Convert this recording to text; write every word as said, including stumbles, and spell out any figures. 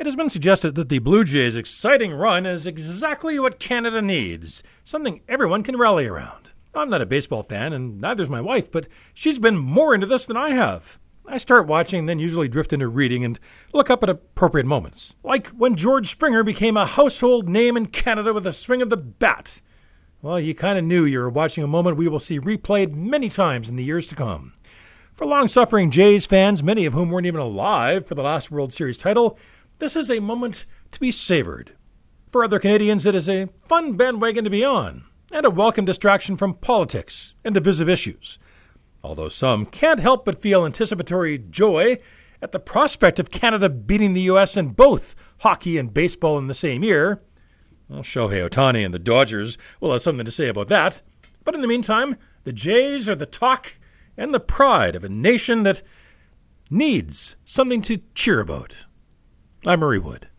It has been suggested that the Blue Jays' exciting run is exactly what Canada needs, something everyone can rally around. I'm not a baseball fan, and neither is my wife, but she's been more into this than I have. I start watching, then usually drift into reading and look up at appropriate moments. Like when George Springer became a household name in Canada with a swing of the bat. Well, you kind of knew you were watching a moment we will see replayed many times in the years to come. For long-suffering Jays fans, many of whom weren't even alive for the last World Series title, this is a moment to be savored. For other Canadians, it is a fun bandwagon to be on, and a welcome distraction from politics and divisive issues. Although some can't help but feel anticipatory joy at the prospect of Canada beating the U S in both hockey and baseball in the same year. Well, Shohei Ohtani and the Dodgers will have something to say about that. But in the meantime, the Jays are the talk and the pride of a nation that needs something to cheer about. I'm Murray Wood.